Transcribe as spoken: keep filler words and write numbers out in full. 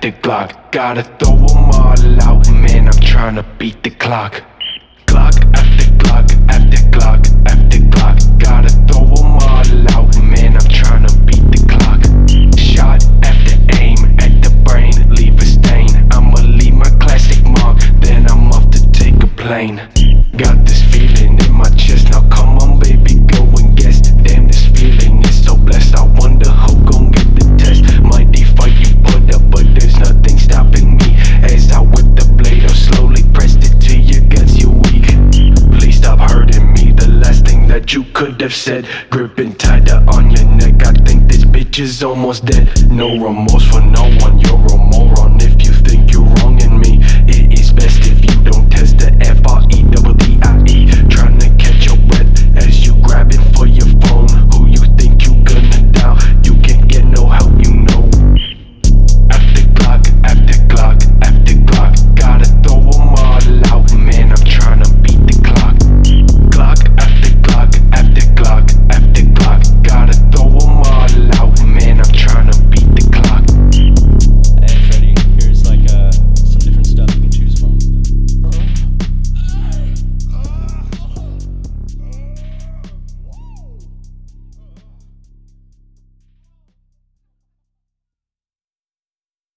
after Glock. Gotta throw 'em all out, man, I'm tryna beat the clock. Glock after Glock after Glock after Glock. Gotta throw 'em all out, man, I'm tryna beat the clock. Shot after aim at the brain, leave a stain. I'ma leave my classic mark, then I'm off to take a plane. Got this feeling in my chest, now come on baby, go and guess. Damn, this feeling is so blessed, I wonder who gon' get the test. Mighty fight you put up, but there's nothing stopping me. As I whip the blade or slowly pressed it to your guts, you're weak. Please stop hurting me, the last thing that you could have said. Gripping tighter on your neck, I think this bitch is almost dead. No remorse for no one, you're a moron.